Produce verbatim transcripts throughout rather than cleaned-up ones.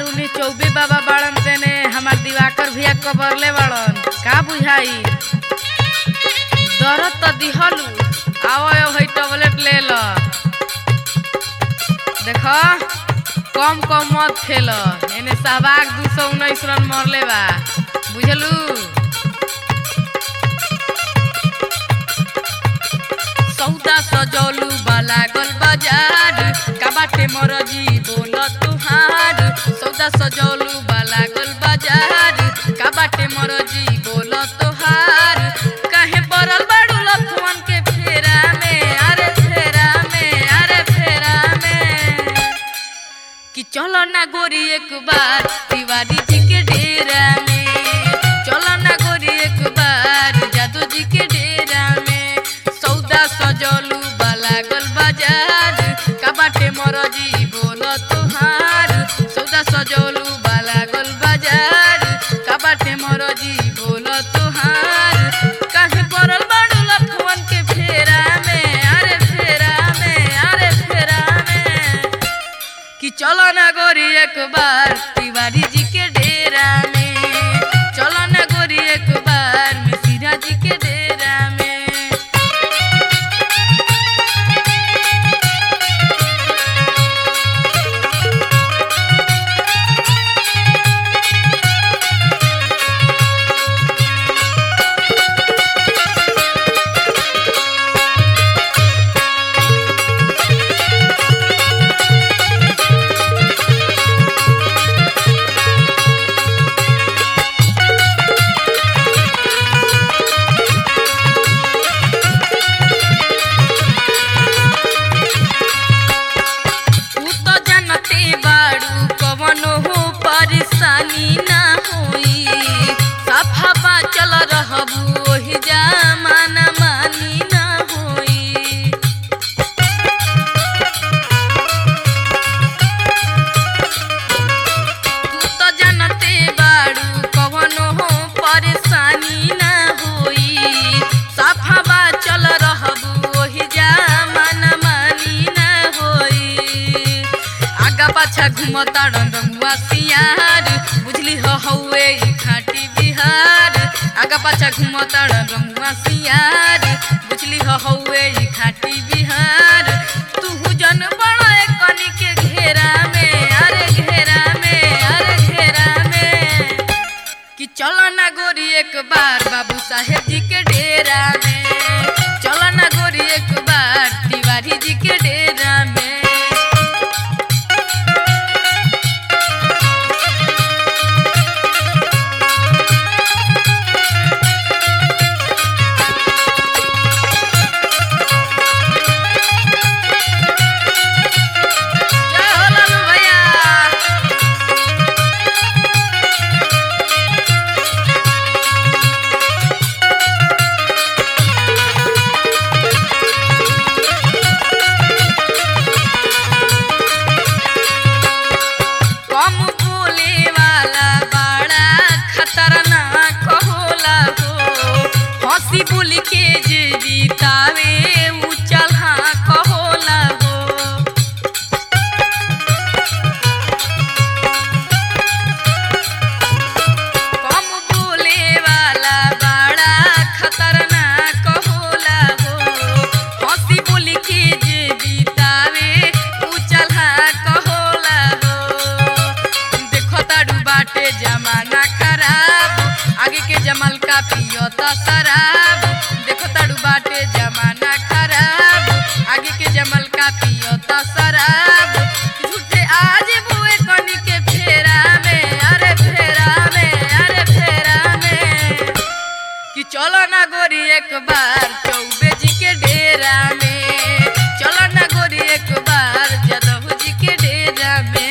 उन्हें चौबे बाबा बाड़न तेने हमार दिवाकर भैया कबरले बाड़न का बुझाई दरद तो दिहलू आओ है टैबलेट ले ल देखो कम कम मत खेल एने सहबाग दू सौ उन्नीस रन मरले बा बुझलू सौदा सजौलू बाला गल बाजार का बाटे मरजी बोल तुहार सौदा सजौलू बाला गल बाजार का बाटे मरजी बोल तुहार काहे पड़ल बाड़ू लफवन के फेरा में अरे फेरा में अरे फेरा में कि चलो ना गोरी एक बार तिवारी जी के डेरा में चलो ना गोरी एक बार जादू जी के डेरा में सौदा सजौलू बाला गल बाजार का बाटे मरजी बोल तुहार सौदा सजौलू बाला गल बाजार का बाटे मरजी बोल तुहार काहे पड़ल बाड़ू लफवन के फेरा में अरे फेरा में अरे फेरा में कि चलो ना गोरी एक बार तिवारी जी के डेरा में चलो ना गोरी एक बार मिसिरा जी के डेरा में परेशानी ना होई सफा बाचल रहबू ओहि जमाना मानी ना होई तू तो जानते बाड़ू कवनो हो परेशानी ना होई सफा बाचल रहबू ओहि जमाना मानी ना होई आगा पाछा घुमता रंगुआ सियार बुझली हो हौवे ई खाटी बिहार आगा पाछा घुमता रंगुआ सियार बुझली हो हौवे ई खाटी बिहार तू जन बड़ा कनी के घेरा में अरे घेरा में अरे घेरा में कि चलो ना गोरी एक बार बाबू साहेब जी के डेरा में चलो ना गोरी एक बार तिवारी जी के डेरा में बोल के जे बीतावे उचल हाँ कहोला हो कम बोले वाला बड़ा खतरनाक होला हो हंसी बोल के जे बीतावे उचल हाँ कहोला हो देखो ताड़ू बाटे जमाना खराब आगे के जमाल का पियोता शराब देखो ताड़ू बाटे जमाना खराब आगे के जमल का पियोता शराब झूठे आज बुए कनी के फेरा में अरे फेरा में अरे फेरा में कि चलो ना गोरी एक बार चौबे जी के डेरा में चलो ना गोरी एक बार जदव जी के डेरा में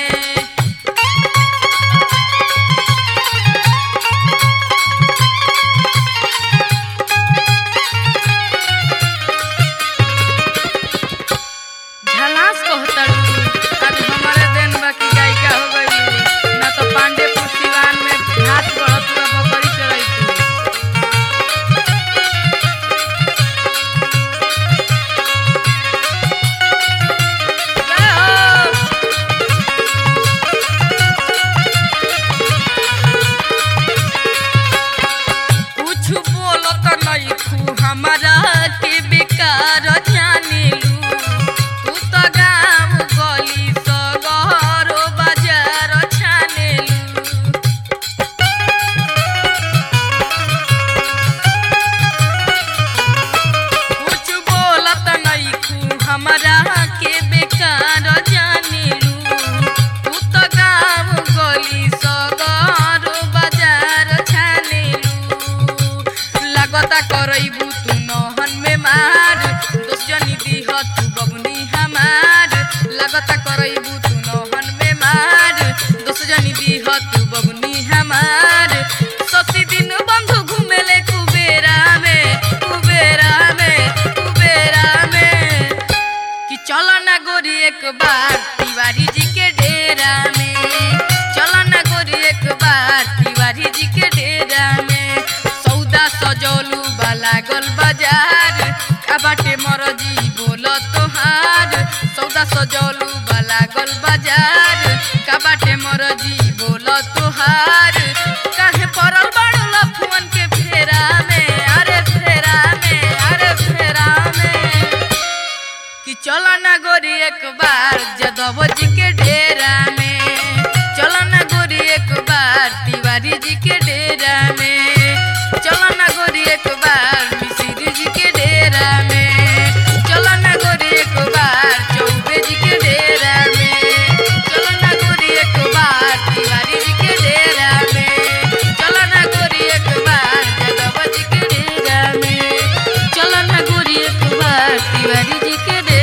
लागता करैबू तू नहन में मार दोस्त जनी दीह तू बबनी हमार लागता करैबू तू नहन में मार दोस्त जनी दीह तू बबनी हमार ससी दिन बंधु घूमेले कुबेरा में कुबेरा में कुबेरा में कि चलो ना गोरी एक बार तिवारी जी के डेरा में चलो ना गोरी एक बार तिवारी जी के डेरा में सौदा सजौलू बाला गल बाजार का बाटे मरजी बोलो तोहार सौदा सजौलू बाला गल बाजार का बाटे मरजी बोलो तोहार काहे पड़ल बाड़ू लफुअन के फेरा में अरे फेरा में अरे फेरा में कि चलो ना गोरी एक बार जदव जी के डेरा में चलो ना गोरी एक बार तिवारी जी के डेरा में चलो ना गोरी एक बार मिसिर जी के डेरा में चलो ना गोरी एक बार चौबे जी के डेरा में चलो ना गोरी एक बार तिवारी जी के डेरा में चलो ना गोरी एक बार जदव जी के डेरा में चलो ना गोरी एक बार तिवारी जी के डेरा